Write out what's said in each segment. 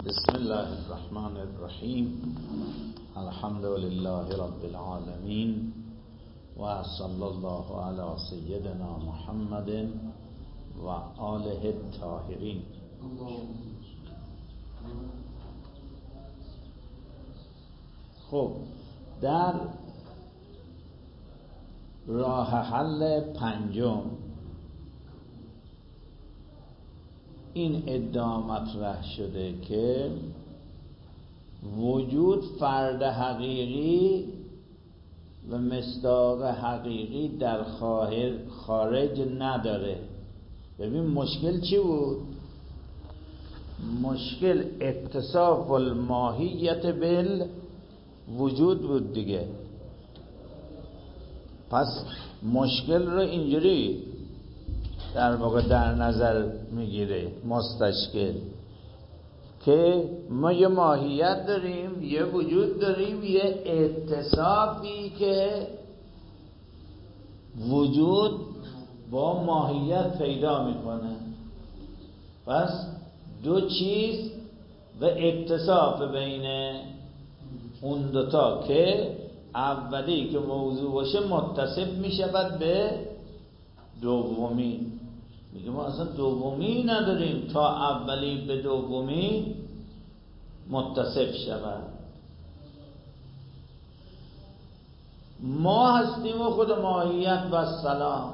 بسم الله الرحمن الرحیم. الحمد لله رب العالمین و صلی الله علی سیدنا محمد و آله الطاهرین. خب، در راه حل پنجم این ادعا مطرح شده که وجود فرد حقیقی و مصداق حقیقی در خارج نداره. ببین مشکل چی بود؟ مشکل اتصاف الماهیت بالوجود بود دیگه. پس مشکل رو اینجوری در واقع در نظر میگیره مستشکل که ما یه ماهیت داریم، یه وجود داریم، یه اتصافی که وجود با ماهیت پیدا میکنه. پس دو چیز و اتصاف بین اون دوتا که اولی که موضوع باشه متصف میشود به دومی. میگه ما اصلا دومی نداریم تا اولی به دومی متصف شود. ما هستیم و خود ماهیت و سلام.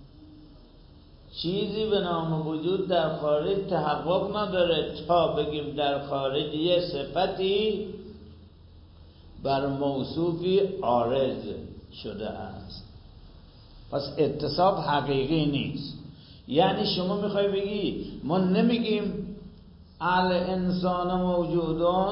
چیزی به نام وجود در خارج تحقق نداره تا بگیم در خارج یه صفتی بر موصوفی عارض شده است. پس اتصاف حقیقی نیست. یعنی شما میخوای بگی ما نمیگیم الانسان موجودون،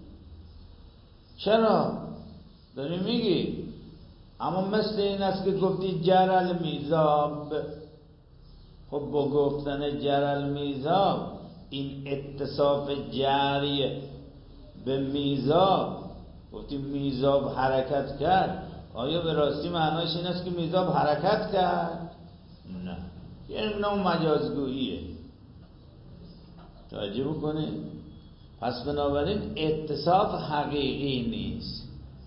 چرا؟ داری میگی اما مثل این است که گفتی جرل میزاب. خب با گفتن جرل میزاب این اتصاف جری به میزاب، گفتی میزاب حرکت کرد، آیا به راستی معناش این است که میزاب حرکت کرد؟ نه، یه نوع مجازگوییه. توجه بکنید. پس بنابراین اتصاف حقیقی نیست،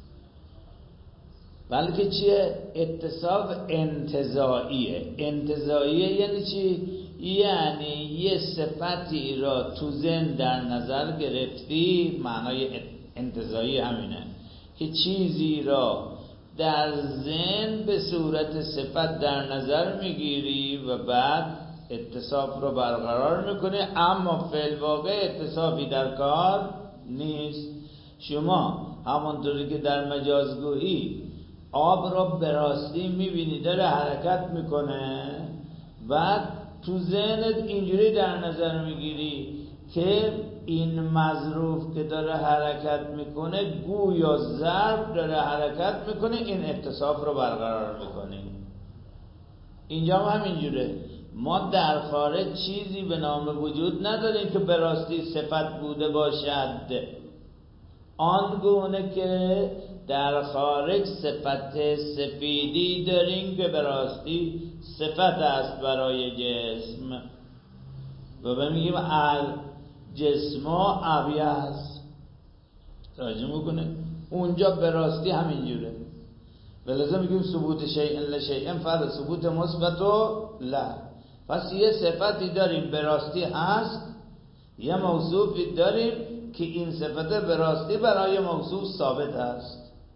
بلکه چیه؟ اتصاف انتزاعیه. انتزاعیه یعنی چی؟ یعنی یه صفتی را تو ذهن در نظر گرفتی. معنای انتزاعی همینه که چیزی را در ذهن به صورت صفت در نظر میگیری و بعد اتصاف رو برقرار میکنی، اما فی الواقع اتصافی در کار نیست. شما همانطوری که در مجازگویی آب را به راستی میبینی داره حرکت میکنه، بعد تو ذهنت اینجوری در نظر میگیری که این مظروف که داره حرکت میکنه گویا ظرف داره حرکت میکنه، این اتصاف رو برقرار میکنه. اینجا هم همینجوره. ما در خارج چیزی به نام وجود نداریم که به راستی صفت بوده باشد، آنگونه که در خارج صفت سفیدی داریم که به راستی صفت است برای جسم و میگیم جسم ابیض. توجه میکنه اونجا به راستی همینجوره. ولذا میگیم ثبوت شیء لشیء فرض ثبوت مثبت و لا. پس یه صفتی داریم به راستی هست، یه موصوفی داریم که این صفت به راستی برای موصوف ثابت است.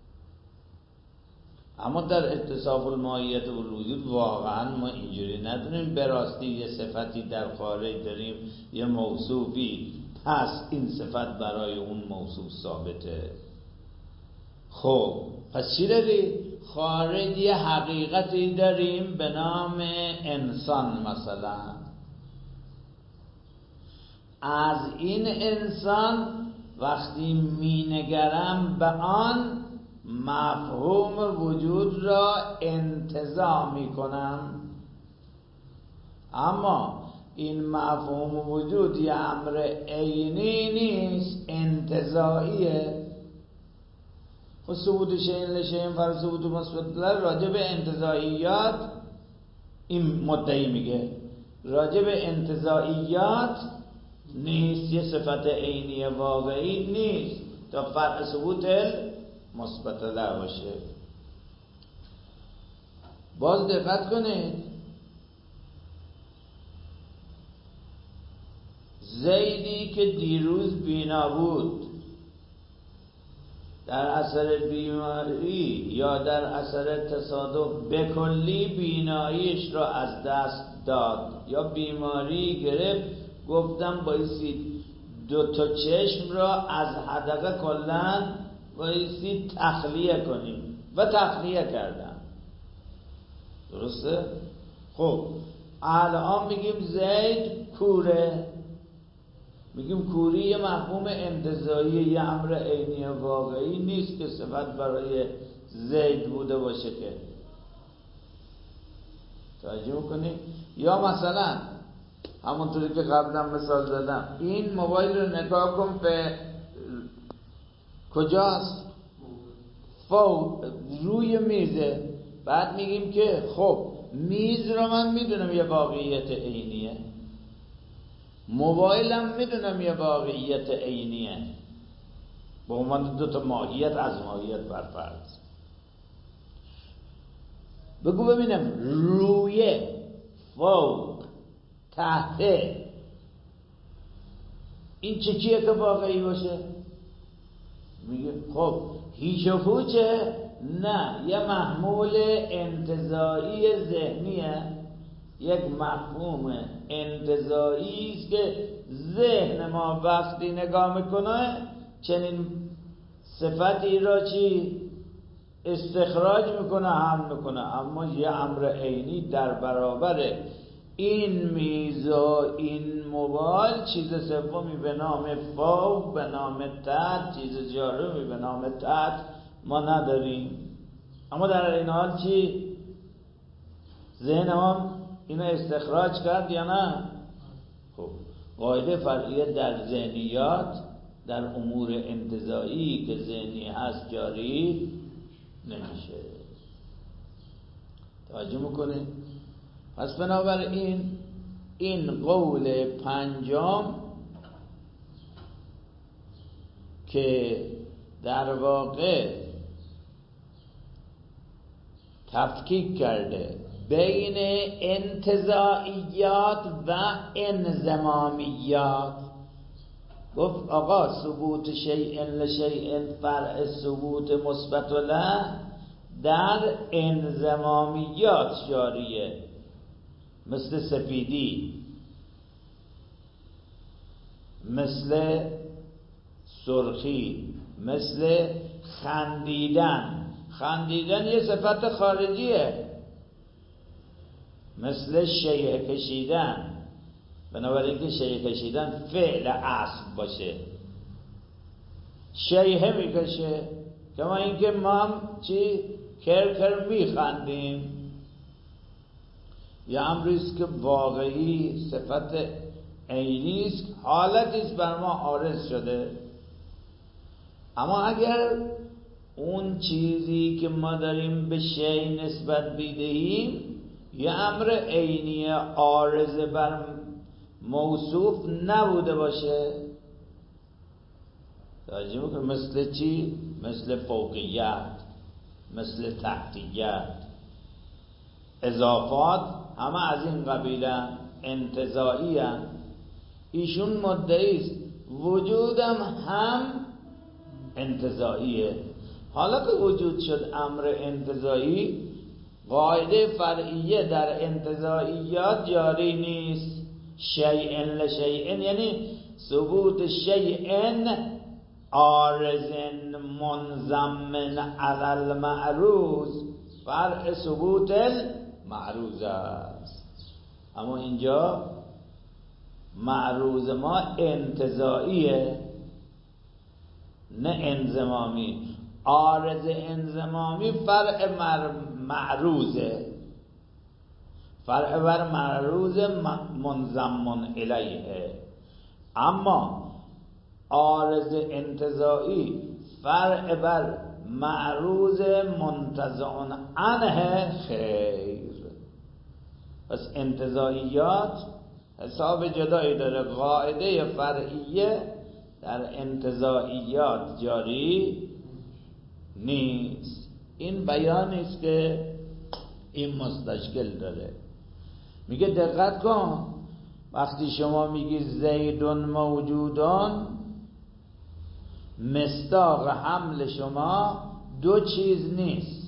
اما در اتصاف الماهیت و الوجود واقعا ما اینجوری نداریم. به راستی یه صفتی در خارج داریم، یه موصوفی، پس این صفت برای اون موصوف ثابته. خب پس چی داری؟ خارج یه حقیقتی داریم به نام انسان. مثلا از این انسان وقتی می نگرم به آن مفهوم وجود را انتزاع می کنم، اما این مفهوم وجود یه امر عینی نیست، انتزاعیه. خب ثبوت شیء لشیء فرض ثبوت مثبت راجع به انتزاعیات این مدعی میگه، راجع به انتزاعیات نیست، یه صفت عینی واقعی نیست تا فرع ثبوت مثبت له باشه. باز دقت کنید، زیدی که دیروز بینا بود در اثر بیماری یا در اثر تصادف به کلی بیناییش را از دست داد یا بیماری گرفت، گفتم بایستید دو تا چشم را از حدقه کلن بایستید تخلیه کنیم و تخلیه کردم. درسته؟ خب الان میگیم زید کوره، میگیم کوری یه مفهوم انتزاعی، یه امر عینی واقعی نیست که صفت برای زید بوده باشه که. توجه میکنی؟ یا مثلا همونطوری که قبلا مثال زدم، این موبایل رو نگاه کن به کجاست؟ روی میزه. بعد میگیم که خب میز رو من میدونم یه واقعیت عینیه، موبایلم میدونم یه واقعیت عینیه، به عنوان دو تا ماهیت از ماهیت برفرض. بگو ببینم روی، فوق، تحت، این چیه که واقعی باشه؟ میگه خب هیچ و پوچه؟ نه، یه محمول انتزاعی ذهنیه، یک مفهوم انتزاعی است که ذهن ما وقتی نگاه میکنه چنین صفتی را چی استخراج میکنه، حمل میکنه. اما یه امر عینی در برابر این میز و این موبایل، چیز سومی به نام فوق، به نام تحت، چیز چهارمی به نام تحت ما نداریم. اما در این حال چی؟ ذهن ما اینو استخراج کرد یا نه؟ خب قاعده فرعیه در ذهنیات، در امور انتزاعی که ذهنی هست جاری نمیشه. توجه میکنه؟ پس بنابراین این قول پنجم که در واقع تفکیک کرده بین انتزاعیات و انضمامیات، گفت آقا ثبوت شیء لشیء فرع ثبوت مثبت له در انضمامیات جاریه، مثل سفیدی، مثل سرخی، مثل خندیدن. خندیدن یه صفت خارجیه، مثل شیء کشیدن. بنابراین که شیء کشیدن فعل اصل باشه، شیء میکشه، کما اینکه ما هم چی کر میخندیم. یه امریست که واقعی صفت عینی است، حالتی است بر ما عارض شده. اما اگر اون چیزی که ما داریم به شیء نسبت بدهیم یه امر عینی عارض بر موصوف نبوده باشه، توجه بکن، مثل چی؟ مثل فوقیت، مثل تحتیت. اضافات همه از این قبیله انتزاعی هستند. ایشون مدعی است وجودم هم انتزاعیه. حالا که وجود شد امر انتزاعی، قاعده فرعیه در انتزاعیات جاری نیست. شیء لشیء یعنی ثبوت شیء عارض منضمن علی المعروض فرع ثبوت المعروض است. اما اینجا معروض ما انتزاعیه نه انضمامی. عارض انضمامی فرع معروضه، فرع بر معروض منضمن الیه. اما عارض انتزاعی فرع بر معروض منتزع عنه خیر. پس انتزاعیات حساب جدایی داره. قاعده فرعیه در انتزاعیات جاری نیست. این بیانی است که این مستشکل داره. میگه دقت کن، وقتی شما میگی زیدون موجودون، مصداق حمل شما دو چیز نیست،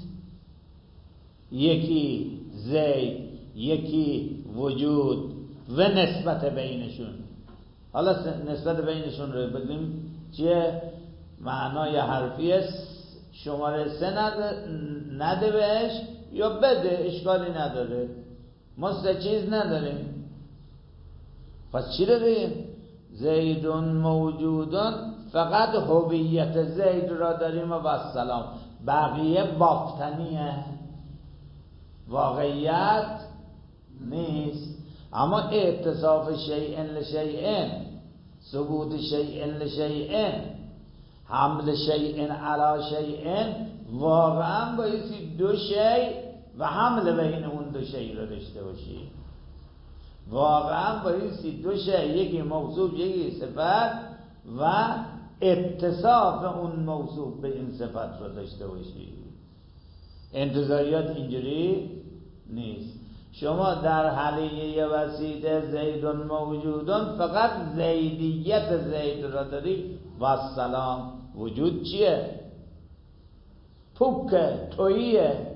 یکی زید یکی وجود و نسبت بینشون. حالا نسبت بینشون رو بگیم چیه؟ معنای حرفی است، شماره 3 نده بهش یا بده، اشکالی نداره، ما 3 چیز نداریم. پس چی داریم؟ زیدون موجودون، فقط هویت زید را داریم و السلام، بقیه بافتنیه، واقعیت نیست. اما اتصاف شیئن لشیئن، ثبوت شیئن لشیئن، حمل شیئن علی شیئن، واقعا بایستی دو شیء و حمل بین اون دو شیء رو داشته باشی. واقعا بایستی دو شیء، یکی موصوف یکی صفت، و اتصاف اون موصوف به این صفت رو داشته باشی. انتزاعیات اینجوری نیست. شما در حلیه وسیده زیدون موجودون فقط زیدیت زید را داری و السلام. وجود چیه؟ پوکه، توییه.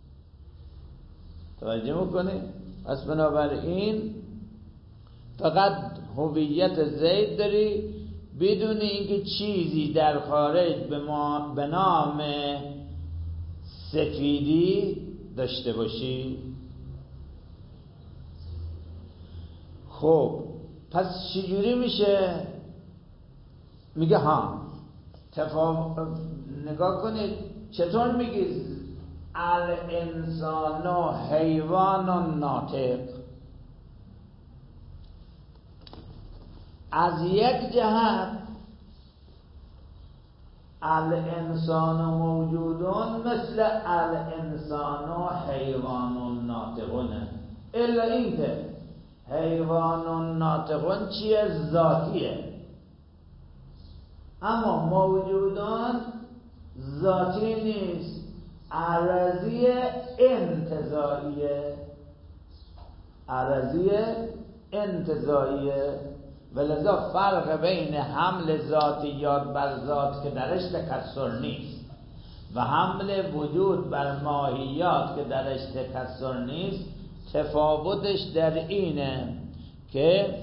توجه میکنی؟ پس بنابراین فقط هویت زید داری بدون اینکه چیزی در خارج به نام سفیدی داشته باشی. خب پس چجوری میشه؟ میگه ها نگاه کنید چطور میگی الانسان حیوان ناطق. از یک جهت الانسان موجودون مثل الانسان حیوان ناطقونه، الا اینکه حیوان ناطقون چیه؟ ذاتیه، اما موجودان ذاتی نیست، عرضی انتزاعیه. عرضی انتزاعیه. ولذا فرق بین حمل ذاتیات بر ذات که درش تکسر نیست و حمل وجود بر ماهیات که درش تکسر نیست، تفاوتش در اینه که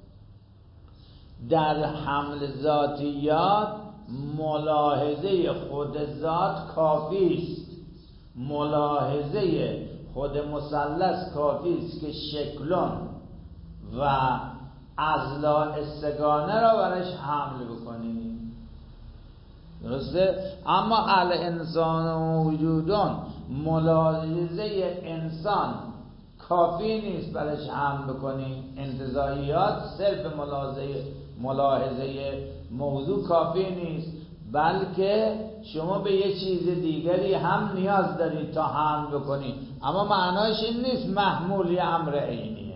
در حمل ذاتیات ملاحظه خود ذات کافی است، ملاحظه خود مثلث کافی است که شکلون و اضلاع سگانه را برش حمل بکنی. درسته؟ اما الانسان وجودون ملاحظه انسان کافی نیست برش حمل بکنی. انتزاعیات صرف ملاحظه موضوع کافی نیست، بلکه شما به یه چیز دیگری هم نیاز دارید تا حمل بکنی. اما معناش این نیست محمول یه امر عینیه.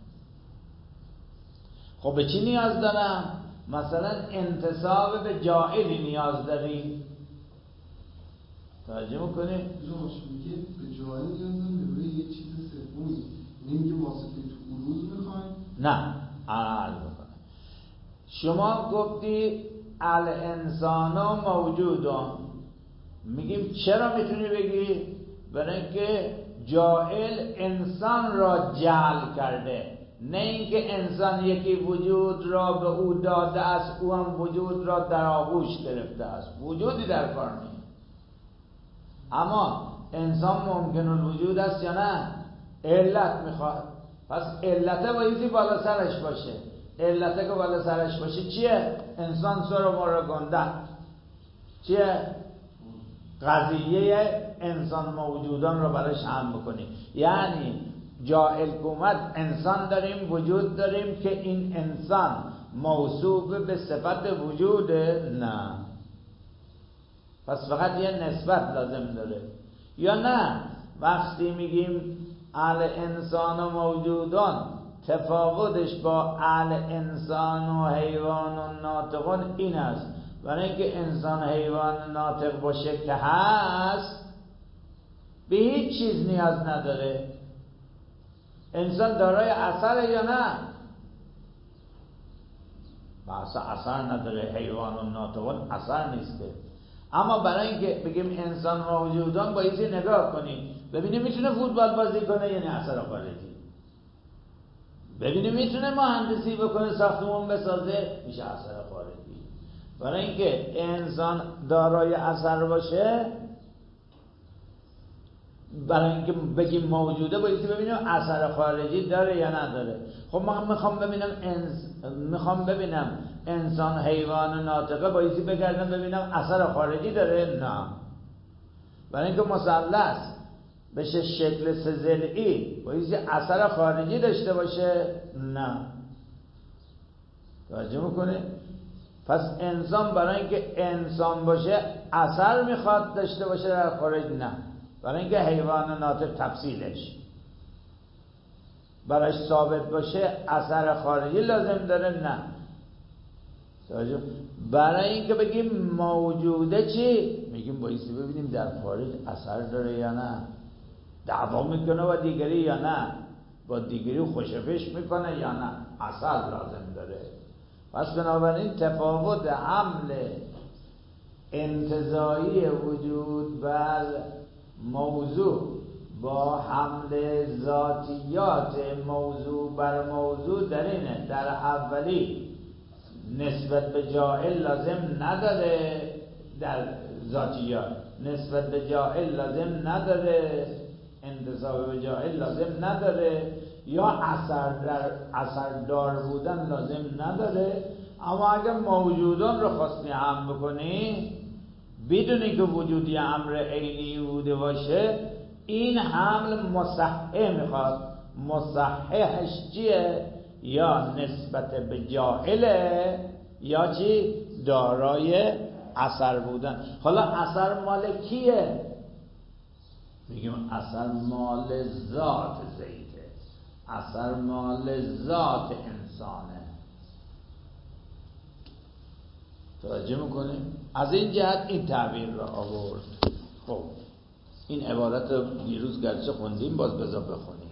خب به چی نیاز دارم؟ مثلا انتساب به جاعلی نیاز داری. توجه میکنی؟ میگه به جاعل نیاز داریم، به یه چیز سومی نمیگه واسطه تو عروض میخوایم. نه عرض میکنه. شما گفتی الانسان موجودون، میگیم چرا میتونی بگی؟ برای اینکه جاعل انسان را جعل کرده، نه اینکه انسان یکی وجود را به او داده است، او هم وجود را در آغوش گرفته است. وجودی در کار نیست. اما انسان ممکن الوجود است یا نه؟ علت میخواد. پس علته بایدی بالا سرش باشه. علته که بالا سرش باشه چیه؟ انسان سر و مر گنده. چیه؟ قضیه انسان موجودان رو براش هم بکنی. یعنی جاعل کومت انسان داریم، وجود داریم که این انسان موصوف به صفت وجوده؟ نه. پس فقط یه نسبت لازم داره. یا نه وقتی میگیم الانسان موجودان تفاوتش با اهل انسان و حیوان و ناطقون این است، برای اینکه انسان حیوان ناطق باشه که هست به هیچ چیز نیاز نداره. انسان دارای اثر یا نه؟ بحث اثر نداره، حیوان و ناطقون اثر نیسته. اما برای اینکه بگیم انسان موجودان بایستی نگاه کنیم ببینیم میتونه فوتبال بازی کنه یعنی اثر خارجی، ببینیم میتونه مهندسی بکنه ساختمون بسازه میشه اثر خارجی. برای اینکه انسان دارای اثر باشه، برای اینکه بگیم موجوده بایستی ببینیم اثر خارجی داره یا نداره. خب من میخوام ببینم انسان حیوان ناطقه بایستی بگردم ببینم اثر خارجی داره؟ نه. برای اینکه مثلث بشه شکل سه ضلعی بایستی اثر خارجی داشته باشه؟ نه. توجه میکنه؟ پس انسان برای اینکه انسان باشه اثر میخواد داشته باشه در خارج؟ نه. برای اینکه حیوان ناطق تفصیلش برایش ثابت باشه اثر خارجی لازم داره؟ نه. برای اینکه بگیم موجوده چی؟ میگیم بایستی ببینیم در خارج اثر داره یا نه، دعوا میکنه با دیگری یا نه، با دیگری خوشفش میکنه یا نه، اثر لازم داره. پس بنابراین تفاوت حمل انتزاعی وجود بر موضوع با حمل ذاتیات موضوع بر موضوع در اینه، در اولی نسبت به جاهل لازم نداره، در ذاتیات نسبت به جاهل لازم نداره، انتساب به جاهل لازم نداره، یا اثردار بودن لازم نداره. اما اگر موجودان رو خواستی هم بکنی بدونی که وجودی امر عینی بوده باشه، این حمل مصحح میخواد. مصححش چیه؟ یا نسبت به جاهله یا چی؟ دارای اثر بودن. حالا اثر مال کیه؟ میگیم اثر مال ذات زیده، اثر مال ذات انسانه. توجه میکنیم؟ از این جهت این تعبیر را آورد. خب این عبارت رو دیروز گرچه خوندیم باز بذار بخونیم.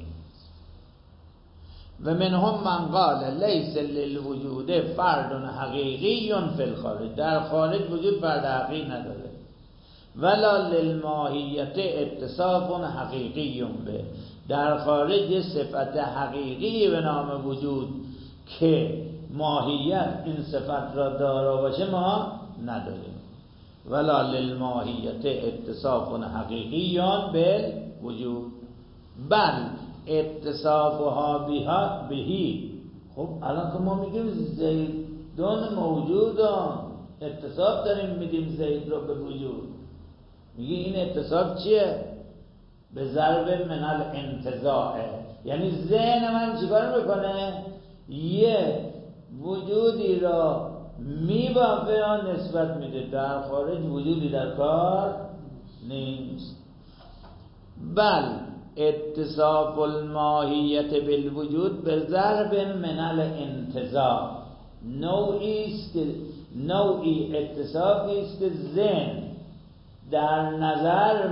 و منهم من قال لیس للوجود فرد حقیقی فی الخارج، در خارج وجود فرد حقیقی نداره. ولا للماهیت اتصاف حقیقی به، در خارج یه صفت حقیقی به نام وجود که ماهیت این صفت را دارا باشه ما نداریم. ولا للماهیت اتصاف حقیقی به وجود بل اتصافها بها بهی. خب الان که ما میگیم زیدان موجودان، اتصاف داریم میدیم زید رو به وجود، میگه این اتصاف چیه؟ به ضرب من الانتزاعه. یعنی ذهن من چیکار میکنه؟ یه وجودی را میبافه یا نسبت میده، در خارج وجودی در کار نیست. بل اتصاف الماهیت بالوجود به ضرب من الانتزاع، نوعی اتصافی است که ذهن در نظر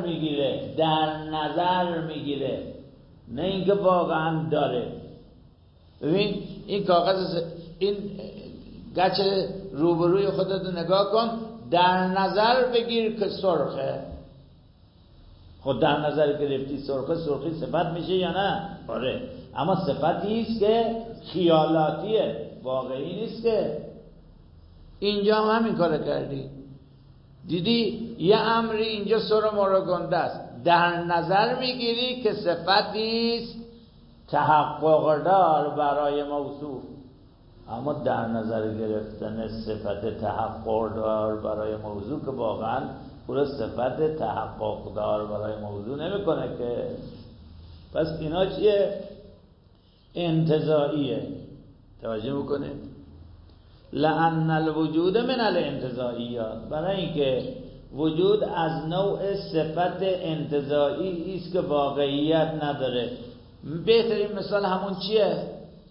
میگیره، نه اینکه واقعا داره. ببین این کاغذ، این گچ روبروی خودت نگاه کن، در نظر بگیر که سرخه. خود در نظر گرفتی سرخه، سرخی صفت میشه یا نه؟ آره، اما صفتی است که خیالاتیه، واقعی نیست. که اینجا هم همین کار کردی، دیدی یه امری اینجا سر مراگنده است، در نظر میگیری که صفتی است تحقق دار برای موصوف، اما در نظر گرفتن صفت تحقق دار برای موضوع که واقعا پول صفت تحقق دار برای موضوع نمیکنه که. پس اینا چیه؟ انتزاعیه. توجه میکنه؟ لأن الوجود من الانتزاعیات، برای اینکه وجود از نوع صفت انتزاعی است که واقعیت نداره. بهترین مثال همون چیه؟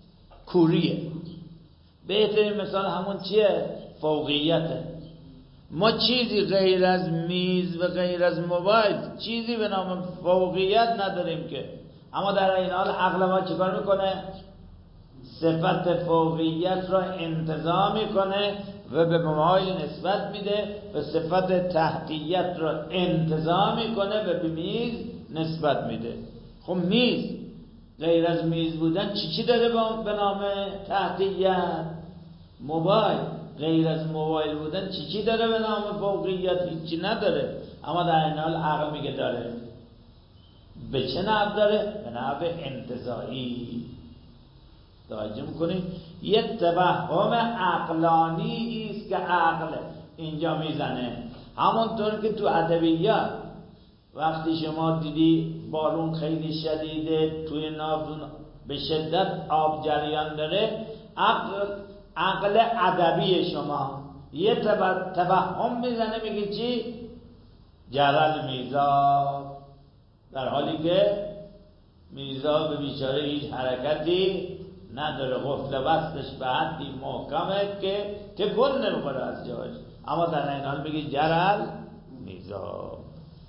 کوریه. بهترین مثال همون چیه؟ فوقیته. ما چیزی غیر از میز و غیر از موبایل چیزی به نام فوقیت نداریم که، اما در این حال عقل ما چیکار میکنه؟ صفت فوقیت را انتزاع میکنه و به موبایل نسبت میده و صفت تحتیت را انتزاع میکنه و به میز نسبت میده. خب میز غیر از میز بودن چی داره به نام تحتیت؟ موبایل غیر از موبایل بودن چی داره به نام فوقیت؟ هیچی نداره. اما در این حال عقل میگه داره. به چه نحو داره؟ به نحو انتزاعی. توجه میکنید؟ یه توهم عقلانی است که عقل اینجا میزنه. همونطور که تو ادبیات وقتی شما دیدی بارون خیلی شدیده، توی ناودون به شدت آب جریان داره، عقل ادبی شما یه توهم میزنه، میگه چی؟ جرل میزاب، در حالی که میزاب به بیچاره هیچ حرکتی نداره، قفل بستش به حدی محکمه که تکون نمیخوره از جاش، اما در این حال میگه جرل میزاب.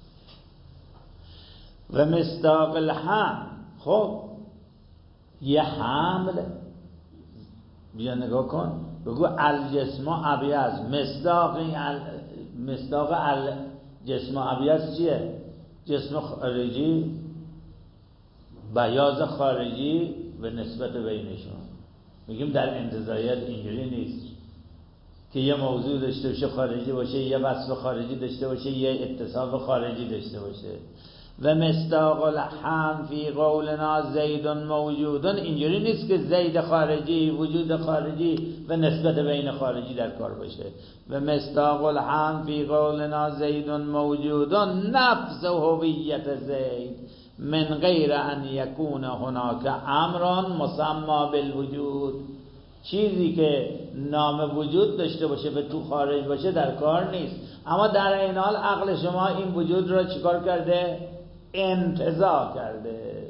و مصداق الحمل، خب یه حمل بیا نگاه کن، بگو الجسم ابیض. مصداق الجسم ابیض چیه؟ جسم خارجی، بیاض خارجی و نسبت بینشون. میگیم در انتزاعیت اینجوری نیست که یه موضوع داشته باشه خارجی باشه، یه وصف خارجی داشته باشه، یه اتصاف خارجی داشته باشه. و مصداق الحمل فی قولنا زید موجود، اینجوری نیست که زید خارجی، وجود خارجی و نسبت بین خارجی در کار باشه. و مصداق الحمل فی قولنا زید موجود نفس هویت زید من غیر ان یکون هناک امر مسمى بالوجود. چیزی که نام وجود داشته باشه و تو خارج باشه در کار نیست، اما در این حال عقل شما این وجود را چیکار کرده؟ انتزاع کرده.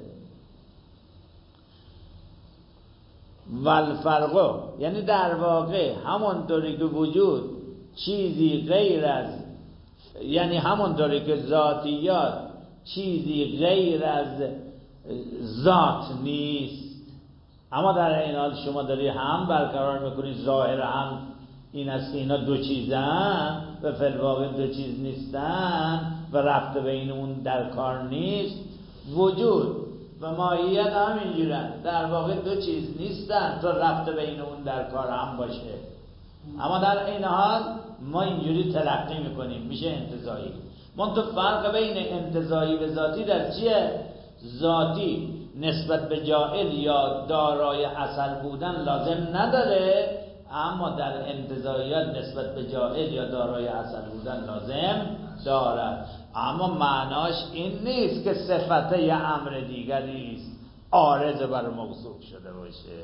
والفرق، یعنی در واقع همونطوری که وجود چیزی غیر از، یعنی همونطوری که ذاتیات چیزی غیر از ذات نیست، اما در این حال شما داری هم برقرار میکنی ظاهر هم این است که اینا دو چیزن و فی الواقع دو چیز نیستن و ربط بین اون در کار نیست. وجود و ماهیت هم اینجورن، در واقع دو چیز نیستن تا ربط بین اون در کار هم باشه، اما در این حال ما اینجوری تلقی میکنیم، میشه انتزاعی. منتها فرق بین انتزاعی و ذاتی در چیه؟ ذاتی نسبت به جائل یا دارای اصل بودن لازم نداره، اما در انتزاعیات نسبت به جائل یا دارای اصل بودن لازم دارد. اما معناش این نیست که صفت یه امر دیگری است عارض بر موصوف شده باشه.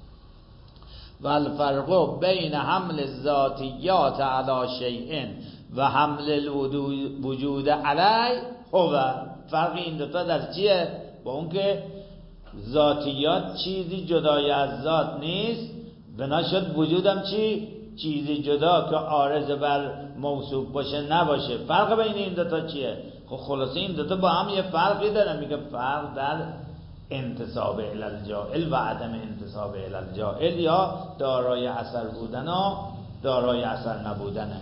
والفرق بین حمل الذاتیات علی شیء و حمل الوجود علی هو، فرق این دوتا در چیه؟ با اون که ذاتیات چیزی جدای از ذات نیست، بنا شد وجودم چی؟ چیزی جدا که عارض بر موصوف باشه نباشه. فرق بین این دوتا چیه؟ خب خلاصه این دوتا با هم یه فرقی داره، میگه فرق در انتساب الی الجاهل و عدم انتساب الی الجاهل، یا دارای اثر بودن و دارای اثر نبودنه.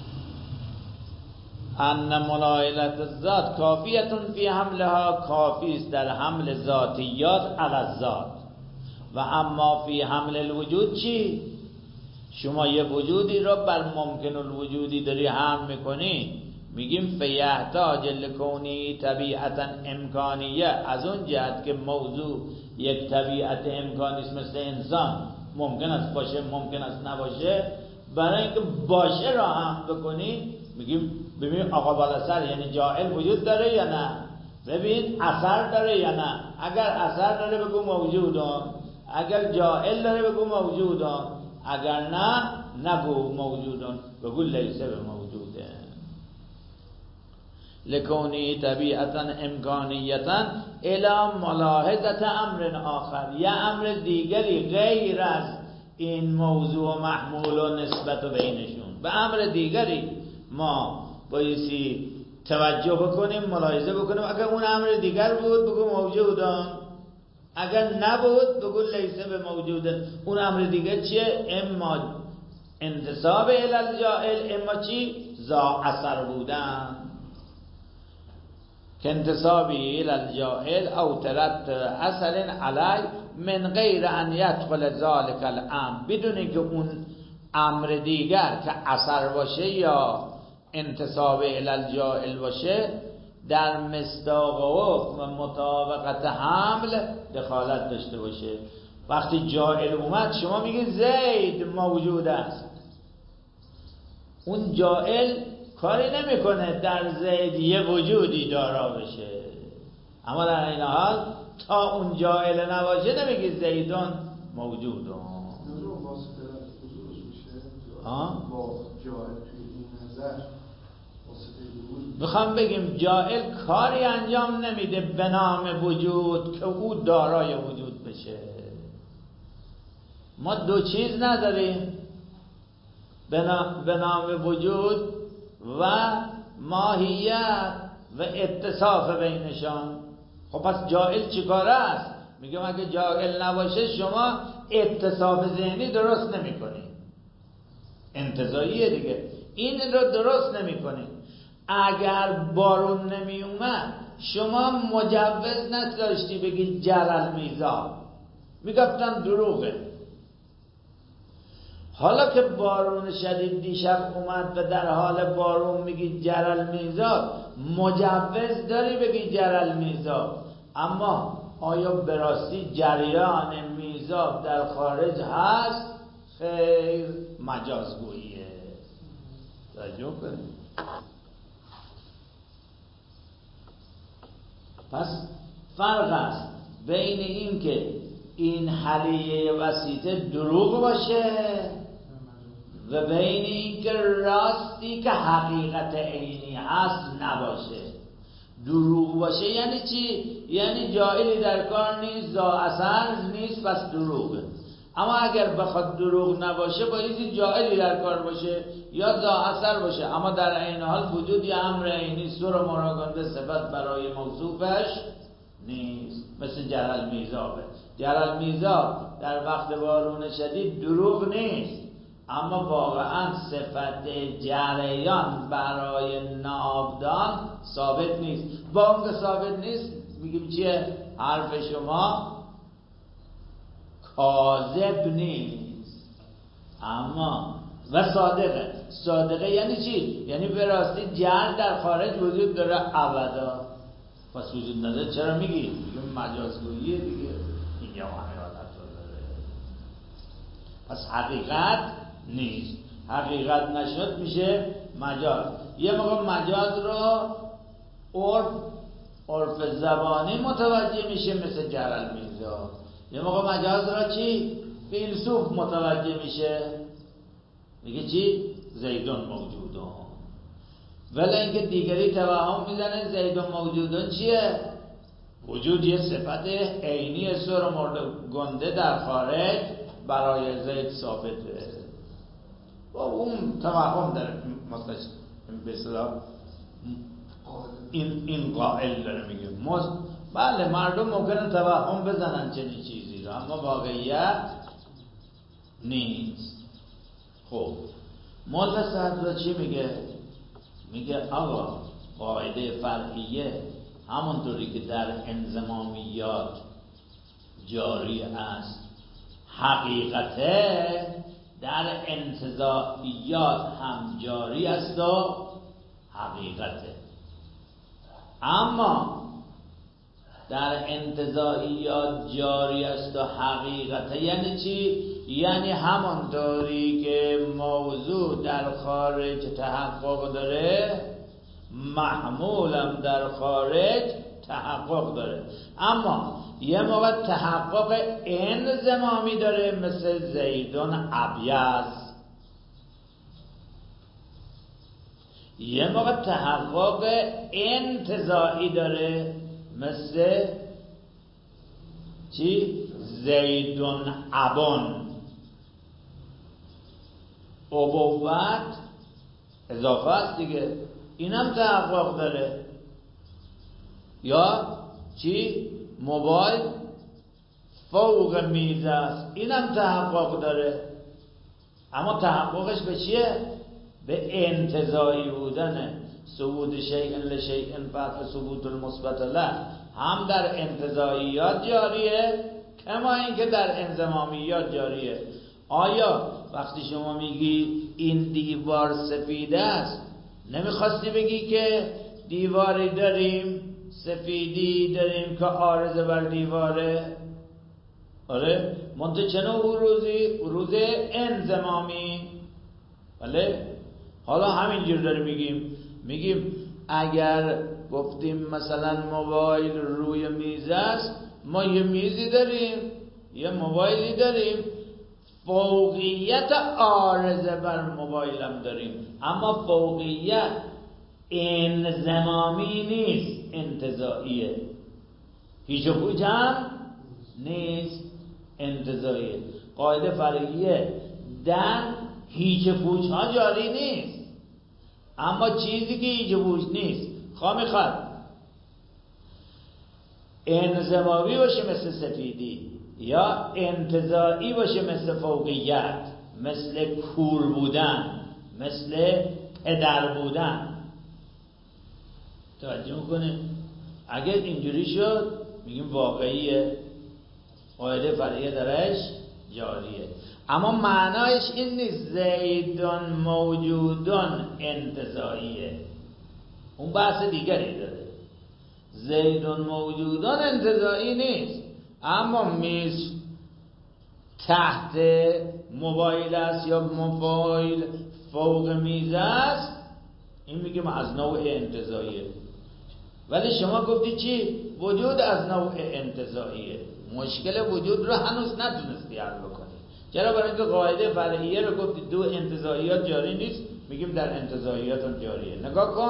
ان ملاحظت الذات کافیتون فی حملها، کافی است در حمل ذاتیات علی الذات. و اما فی حمل الوجود چی؟ شما یه وجودی رو بر ممکن الوجودی داری حمل میکنی، میگیم فیحتاج لکونی طبیعتا امکانیه، از اون جهت که موضوع یک طبیعت امکانی است مثل انسان، ممکن است باشه ممکن است نباشه، برای اینکه باشه را هم بکنی میگیم ببین آقا بالاثر، یعنی جاعل وجود داره یا نه، ببین اثر داره یا نه. اگر اثر داره بگو موجودون، اگر جاعل داره بگو موجودون، اگر نه نگو موجودون، بگو لیسه به موجوده. لکونی طبیعتا امکانیتا الی ملاحظت امر آخر، یا امر دیگری غیر از این موضوع و محمول و نسبت و بینشون، به امر دیگری ما بایستی توجه بکنیم، ملاحظه بکنیم. اگر اون امر دیگر بود بگو موجودان، اگر نبود بگو لیسه به موجوده. اون امر دیگر چیه؟ اما انتصاب الالجائل، اما چی؟ زا اثر بودن، که انتصابی الالجائل او ترت اثر علی من غیر ان یدخل ذالک الامر، بدون که اون امر دیگر که اثر باشه یا انتصاب الالجائل باشه در مصداق و مطابقت حمل دخالت داشته باشه. وقتی جائل اومد شما میگید زید موجود است، اون جائل کاری نمیکنه در زید یه وجودی دارا بشه، اما در این حال تا اون جائل نباشه نمیگید زیدون موجودون. با جائل توی این نظر میخوام بگیم جائل کاری انجام نمیده به نام وجود که او دارای وجود بشه. ما دو چیز نداریم به نام وجود و ماهیت و اتصاف بینشان. خب پس جائل چیکاره است؟ میگم اگه جائل نباشه شما اتصاف ذهنی درست نمی کنی، انتزاعیه دیگه، این رو درست نمی کنی. اگر بارون نمی اومد شما مجوز نداشتی بگید جرل میزاب، میگفتن دروغه. حالا که بارون شدید دیشب اومد و در حال بارون میگی جرل میزاب، مجوز داری بگی جرل میزاب. اما آیا براستی جریان میزاب در خارج هست؟ خیر، مجازگوییه. توجه کنید. پس فرق است بین این که این حلیه وسیطه دروغ باشه و بین این که راستی که حقیقت عینی هست نباشه. دروغ باشه یعنی چی؟ یعنی جائلی در کار نیست، ذا اثر نیست، پس دروغه. اما اگر بخواد دروغ نباشه بایدی جائلی در کار باشه یا ذا اثر باشه، اما در عین حال وجود یا امر عینی سر و مراگنده صفت برای موصوفش نیست. مثل جرل میزابه. جرل میزاب در وقت بارون شدید دروغ نیست، اما واقعا صفت جریان برای ناآبدان ثابت نیست. با اون که ثابت نیست میگیم چیه؟ حرف شما کاذب نیست، اما و صادقه. صادقه یعنی چی؟ یعنی به راستی جهل در خارج وجود داره ابدا. پس وجود نداره چرا میگی؟ میگم مجازگوییه دیگه، اینجا حقیقت داره. پس حقیقت نیست. حقیقت نشد میشه مجاز. یه موقع مجاز رو عرف زبانی متوجه میشه مثل جرل میزا. یه موقع مجاز را چی؟ فیلسوف متوجه میشه، میگه چی؟ زیدون موجودون. ولی اینکه دیگری توهم میزنه زیدون موجودون چیه؟ وجود یه صفت عینی سر و گنده در خارج برای زید ثابته. با اون توهم داره مثلا به اصطلاح این قائل داره میگه. بله مردم ممکنه توهم بزنن چنین چیزی رو، اما واقعیت نیست. خب مولا صدر چی میگه؟ میگه آقا قاعده فرعیه همونطوری که در انضمامیات جاری است حقیقته، در انتزاعیات هم جاری است و حقیقته. اما در انتزاعیات جاری است و حقیقته یعنی چی؟ یعنی همانطوری که موضوع در خارج تحقق داره، محمولم در خارج تحقق داره. اما یه موقع تحقق انضمامی داره مثل زیدون ابیض. یه موقع تحقق انتزاعی داره، مثل چی؟ زیدون ابون، ابوت اضافه است دیگه، اینم تحقق داره. یا چی؟ موبایل فوق میز است، اینم تحقق داره. اما تحققش به چیه؟ به انتزاعی بودنه. ثبوت شیء لشیء فتح ثبوت المثبت له، هم در انتزاعیات جاریه کما اینکه در انضمامیات جاریه. آیا وقتی شما میگی این دیوار سفیده است، نمیخواستی بگی که دیواری داریم سفیدی داریم که عارض بر دیواره؟ آره، منطقه چه نوع عروض انضمامی. بله، حالا همینجور داریم میگیم اگر گفتیم مثلا موبایل روی میز است، ما یه میزی داریم یه موبایلی داریم، فوقیت عارضه بر موبایل هم داریم، اما فوقیت انضمامی نیست، انتزاعیه. هیچ و پوچ هم نیست، انتزاعیه. قاعده فرعیه در هیچ پوچ ها جاری نیست، اما چیزی که هیچ پوچ نیست خواه میخواد انضمامی باشه مثل سفیدی، یا انتزاعی باشه مثل فوقیت، مثل کور بودن، مثل پدر بودن. توجه میکنه؟ اگر اینجوری شد میگیم واقعیه، قاعده فرعیه درش جاریه. اما معنایش این نیست زیدون موجودون انتزاعیه، اون بحث دیگری داره. زیدون موجودون انتزاعی نیست، اما میز تحت موبایل است یا موبایل فوق میز است، این میگیم از نوع انتزاعیه. ولی شما گفتی چی؟ وجود از نوع انتزاعیه. مشکل وجود رو هنوز نتونستی حل بکنی. چرا؟ برای اینکه قاعده فرعیه رو گفتی دو انتزاعیات جاری نیست، میگیم در انتزاعیات هم جاریه. نگاه کن،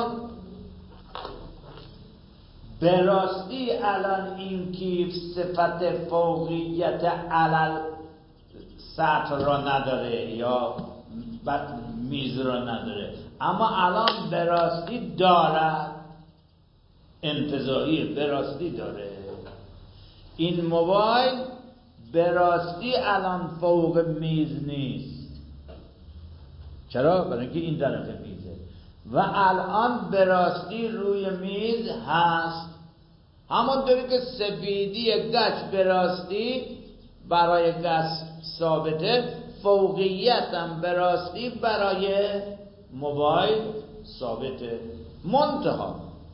به راستی الان این کیف صفت فوقیت علل سطح را نداره یا میز را نداره، اما الان به راستی دارد، انتزاعی به راستی داره. این موبایل به راستی الان فوق میز نیست. چرا؟ برای اینکه این طرف میزه و الان به راستی روی میز هست. همونطوری که سفیدی گچ به راستی برای گچ ثابته، فوقیت هم به راستی برای موبایل ثابته. منتها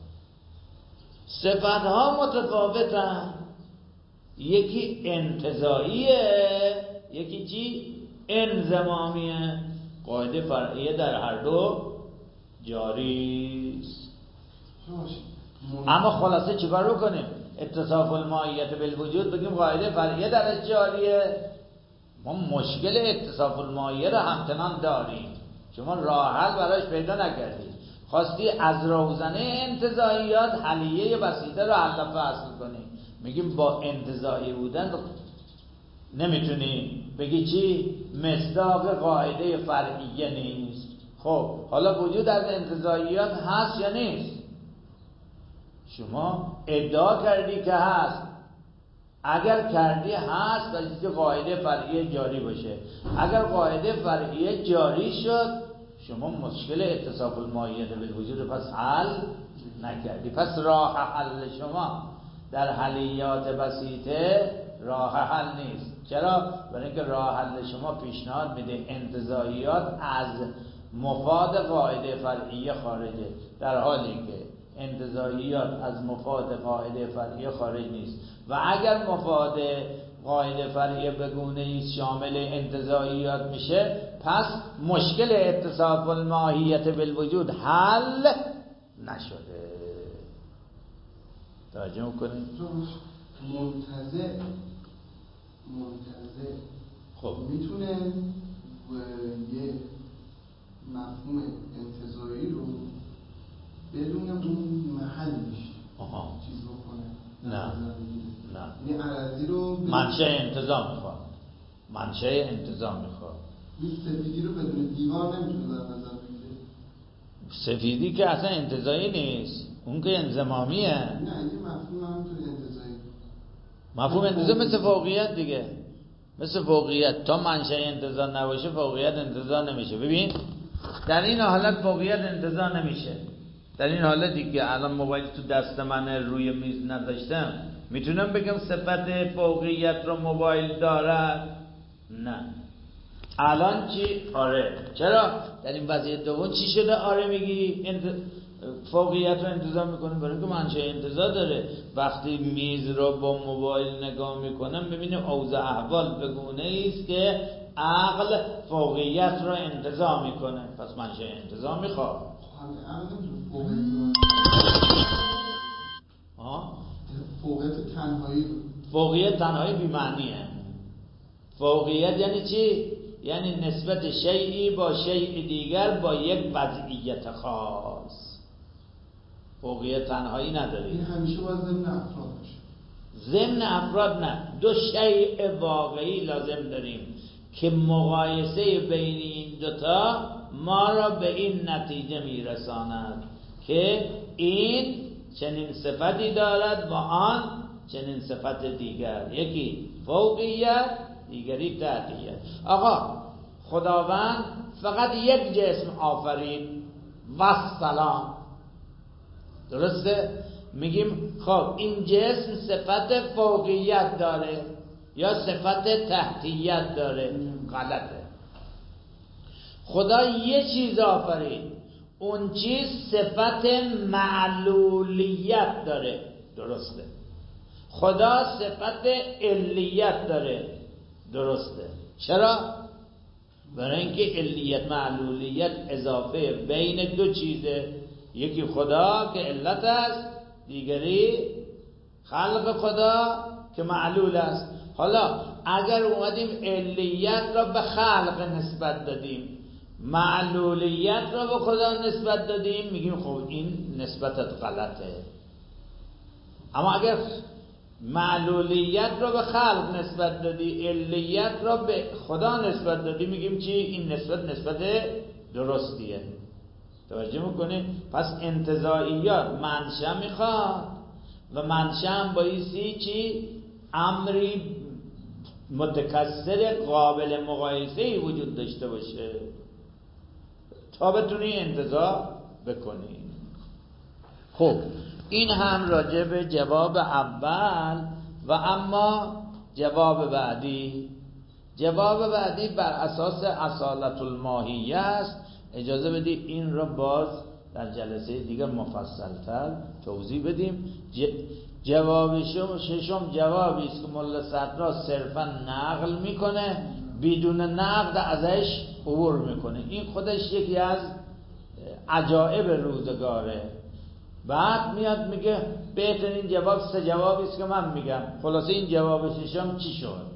صفتها متفاوتن، یکی انتزاعیه، یکی چی؟ انضمامیه. قاعده فرعیه در هر دو جاری است. اما خلاصه چیکار بکنیم؟ اتصاف الماهیت بالوجود بگیم قاعده فرعیه درش جاریه. ما مشکل اتصاف الماهیه رو همچنان داریم، شما راه حل براش پیدا نکردید. خواستی از روزنه انتزاعیات حلیه بسیطه رو حل فصل کنی، میگیم با انتزاعی بودن نمیتونی بگی چی؟ مصداق قاعده فرعیه نیست. خب حالا وجود از انتزاعیات هست یا نیست؟ شما ادعا کردی که هست، اگر کردی هست باید که قاعده فرعیه جاری باشه. اگر قاعده فرعیه جاری شد، شما مشکل اتصاف الماهیت بالوجود پس حل نکردی. پس راه حل شما در حلیات بسیطه راه حل نیست. چرا؟ برای اینکه راه حل شما پیشنهاد میده انتزاعیات از مفاد قاعده فرعیه خارجه، در حالی که انتزاعیات از مفاد قاعده فرعیه خارج نیست. و اگر مفاد قاعده فرعیه به گونه‌ای شامل انتزاعیات میشه، پس مشکل اتصاف الماهیت بالوجود حل نشده. توجه میکنید؟ منتزع خب میتونه یه مفهوم انتزاعی رو بدون اون محلش آها چیز بکنه. نه یعنی عرضی رو منشأ انتزاع میخواد، منشأ انتزاع میخواد. این سفیدی رو بدون دیوار نمیتونه در نظر بگیره. سفیدی که اصلا انتزاعی نیست، اون که انضمامیه. نه این مفهوم همینطور انتزاعی. مفهوم انتزاع مثل فوقیت دیگه، مثل فوقیت. تا منشأ انتزاع نباشه فوقیت انتزاع نمیشه. ببین در این حالت فوقیت انتزاع نمیشه. در این حالتی که الان موبایل تو دست من روی میز نذاشتم میتونم بگم صفت فوقیت رو موبایل دارد؟ نه. الان چی؟ آره. چرا؟ در این وضعیت دوم چی شده آره میگی؟ فوقیت رو انتزاع میکنه برای که منشأ انتزاع داره. وقتی میز رو با موبایل نگاه میکنم ببینیم اوضاع احوال بگونه ایست که عقل فوقیت رو انتزاع میکنه، پس منشأ انتزاع میخواد. فوقیت تنهایی بی معنیه. فوقیت یعنی چی؟ یعنی نسبت شیئی با شیء دیگر با یک وضعیت خاص. فوقیت تنهایی نداری. این همیشه باید ضمن افراد باشه. ضمن افراد نه، دو شیء واقعی لازم داریم که مقایسه بین این دوتا ما را به این نتیجه میرساند که این چنین صفتی دارد و آن چنین صفت دیگر. یکی فوقیت، دیگری تحتیت. آقا خداوند فقط یک جسم آفرید و سلام، درسته؟ میگیم خب این جسم صفت فوقیت داره یا صفت تحتیت داره؟ غلطه. خدا یه چیز آفرید، اون چیز صفت معلولیت داره، درسته؟ خدا صفت علیت داره، درسته. چرا؟ برای اینکه علیت معلولیت اضافه بین دو چیزه، یکی خدا که علت است، دیگری خلق خدا که معلول است. حالا اگر اومدیم علیت را به خلق نسبت دادیم، معلولیت را به خدا نسبت دادیم، میگیم خب این نسبتت غلطه. اما اگر معلولیت را به خلق نسبت دادی، علیت را به خدا نسبت دادی، میگیم چی؟ این نسبت درستیه. توجه میکنی؟ پس انتزاعیات منشأ میخواد و منشأ هم بایستی چی؟ امری متکثر قابل مقایسه‌ای وجود داشته باشه تا بتونی انتزاع بکنی. خب این هم راجع به جواب اول. و اما جواب بعدی، جواب بعدی بر اساس اصالت الماهیه است. اجازه بدید این را باز در جلسه دیگر مفصل‌تر توضیح بدیم. جواب ششم جوابی است که ملا صدرا صرفا نقل میکنه، بدون نقد ازش عبور میکنه. این خودش یکی از عجایب روزگاره. بعد میاد میگه بهترین جواب سه جوابی است که من میگم. خلاصه این جواب ششم چی شد؟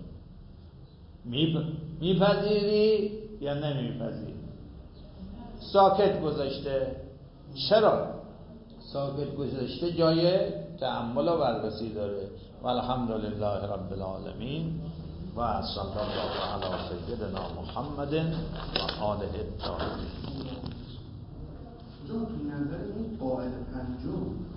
میپذیری یا نمیپذیری؟ ساکت گذاشته. چرا ساکت گذاشته؟ جای تأمل و بررسی داره. والحمدلله رب العالمین و صلی الله علی سیدنا محمد و آله الطاهرین. تو نظر این قاعده پنجم